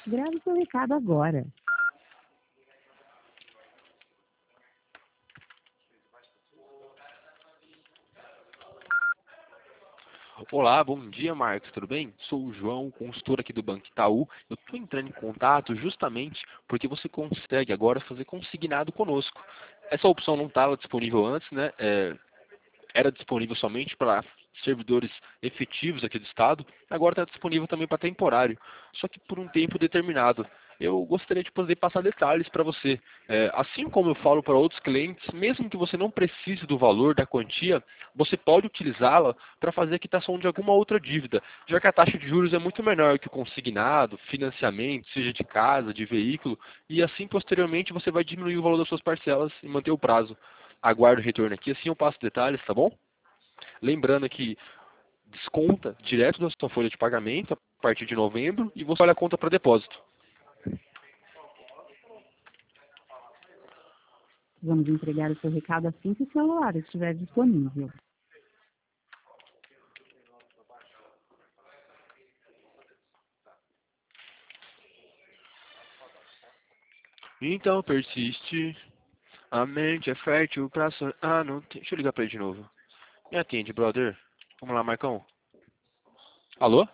Grave seu recado agora. Olá, bom dia, Marcos, tudo bem? Sou o João, consultor aqui do Banco Itaú. Eu estou entrando em contato justamente porque você consegue agora fazer consignado conosco. Essa opção não estava disponível antes, né? Era disponível somente para servidores efetivos aqui do estado, agora está disponível também para temporário, só que por um tempo determinado. Eu gostaria de poder passar detalhes para você. Assim como eu falo para outros clientes, mesmo que você não precise do valor da quantia, você pode utilizá-la para fazer a quitação de alguma outra dívida, já que a taxa de juros é muito menor que o consignado, financiamento, seja de casa, de veículo, e assim posteriormente você vai diminuir o valor das suas parcelas e manter o prazo. Aguardo o retorno aqui, assim eu passo detalhes, tá bom? Lembrando que desconta direto da sua folha de pagamento a partir de novembro e você olha a conta para depósito. Vamos entregar o seu recado assim que o celular estiver disponível. Então persiste, a mente é fértil pra sonhar. Ah, não tem. Deixa eu ligar pra ele de novo. Me atende, brother. Vamos lá, Marcão. Alô?